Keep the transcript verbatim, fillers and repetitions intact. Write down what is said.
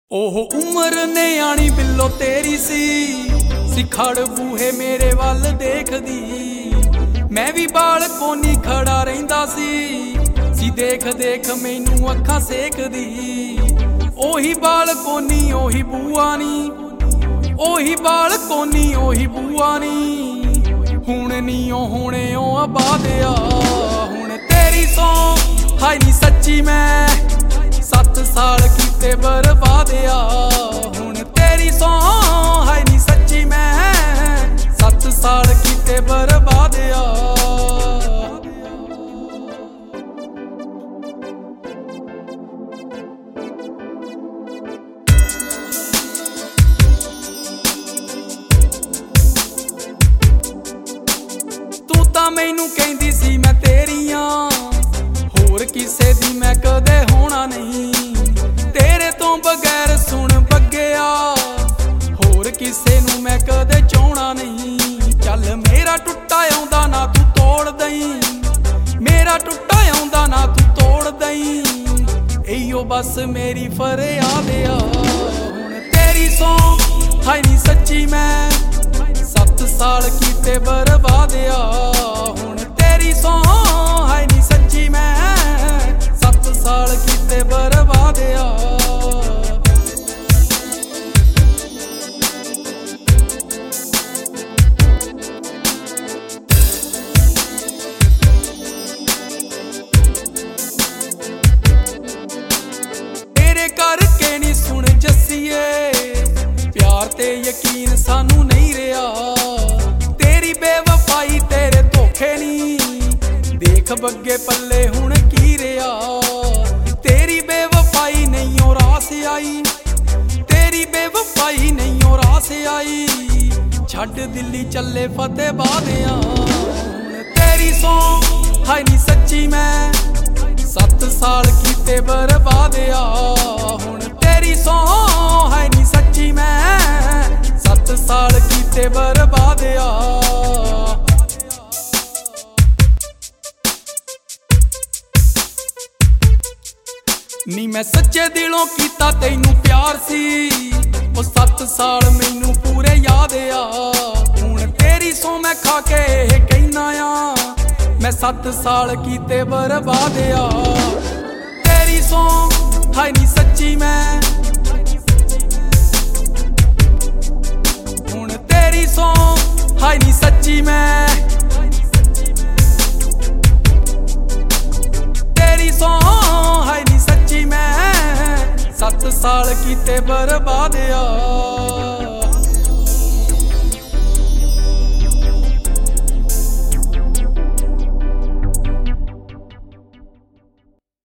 ओह उम्र ने आनी बिल्लो तेरी सी सिखड़ बूहे मेरे वल देखदी मैं भी बाल कोनी खड़ा रहिंदा सी सी देख देख मैनू अखां सेकदी ओही बाल कोनी ओही बूआ नी ओही बाल कोनी ओही बूआ नी हुण नी ओ होणे ओ आबादिया हुण तेरी सौ हाय नी सच्ची मैं सत्त साल कीते बर्बादिया हुण तेरी सौ हाय नी सच्ची मैं सत्त साल कीते बर्बादिया। तू तां मैनू कहंदी सी मैं तेरियां होर किसे दी मैं कदे होना नहीं तेरे तो बगैर सुन बग्गिया होर किसे नू मैं कदे चाहना नहीं चल मेरा टुट्टा आउंदा ना तू तोड़ दई मेरा टुट्टा आउंदा ना तू तोड़ दई इयो बस मेरी फरियाद आ हुण तेरी सौ हाय नी सच्ची मैं सत्त साल कीते बर्बादिया हुण तेरी सौ हाय नी सच्ची मैं सत्त साल कीते बर्बादिया। तेरे करके नी सुन जस्सिए प्यार ते यकीन सानू नहीं रहा तेरी बेवफाई तेरे धोखे नी देख बग्गे पल्ले हुण की रहा तेरी बेवफाई नहीं और आस आई तेरी बेवफाई नहीं और आस आई छड्ड दिल्ली चले फतेहाबादिया तेरी सौ हाय नी सच्ची मैं सत्त साल कीते बर्बादिया हुण तेरी सौ हाय नी सच्ची मैं सत्त साल कीते बर्बादिया। नी मैं सच्चे दिलों कीता तैनू प्यार सी ओ सत्त साल मैनू पूरे याद आ हुण तेरी सौ मैं खा के एह कहना आ मैं सत्त साल कीते बर्बादिया तेरी सौ हाय नी सच्ची मैं हुण तेरी सौ हाय नी सच्ची मैं तेरी सौ हाय नी सच्ची मैं सत्त साल कीते बर्बादिया।